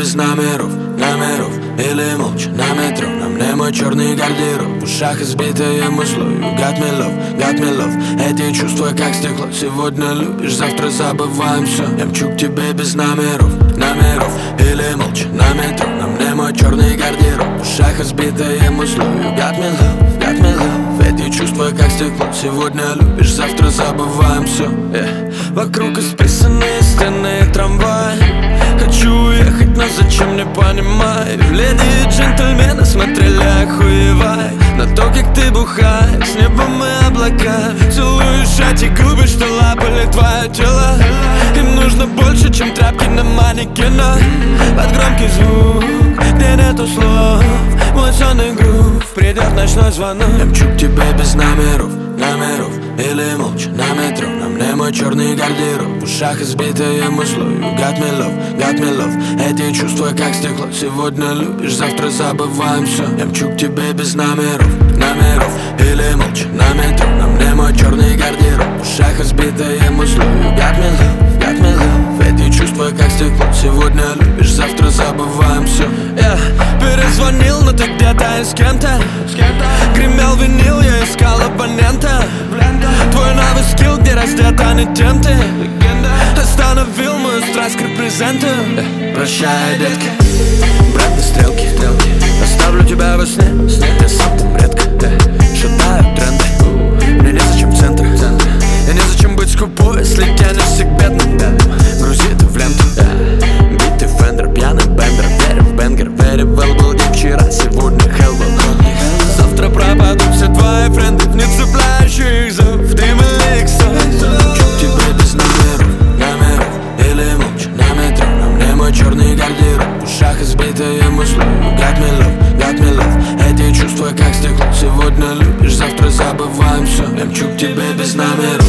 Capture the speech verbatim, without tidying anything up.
без номеров, номеров или молча на метро. На мне мой черный гардероб, в ушах избитое музло. You got me love, got me love. Эти чувства как стекло. Сегодня любишь, завтра забываем все. Я мчу к тебе без номеров, номеров или молча на метро. На мне мой черный гардероб, в ушах избитое музло. You got me love, got me love. Эти чувства как стекло. Сегодня любишь, завтра забываем все. yeah. Вокруг исписанные стены и трамвай. Хочу уехать, но зачем, не понимаю. Леди и джентльмены смотрели, охуевай на то, как ты бухаешь, с небом и облака. Целуешь эти губы, что лапали твое тело. Им нужно больше, чем тряпки на манекенах. Под громкий звук, где нету слов, мой сонный грув, придет ночной звонок. Я мчу к тебе без номеров, номеров или молча на метро. На мне мой черный гардероб, в ушах избитое музло. You got me love, got me love. Эти чувства как стекло. Сегодня любишь, завтра забываем все. Я мчу к тебе без номеров, номеров или молча на метро. На мне мой черный гардероб, в ушах избитое музло. You got me love, got me love. Эти чувства как стекло. Сегодня любишь, завтра забываем все. Я перезвонил, но ты где-то и с кем-то. Гремел винил, я искал абонента. Твой новый скилл, где раздета не тем ты. Остановил мою страсть к репрезенту. Прощай, детка, брат на стрелки, стрелки. Оставлю тебя во сне, сне. Я сам там редко шатаю тренды. Мне незачем центр, я незачем быть скупой, если тянешься к бедным. Грузи это в ленту. Битый фендер, пьяный бендер. Верю в бенгер, very well. Был день вчера, сегодня hell will. Завтра пропадут все твои френды, не цепляющих зов. Дым и иксов. Чё к тебе без номеров, номеров или молча на метро. На мне мой черный гардероб, в ушах избитое музло. You got me love, got me love. Эти чувства как стекло. Сегодня любишь, завтра забываем все. Я мчу к тебе без номеров.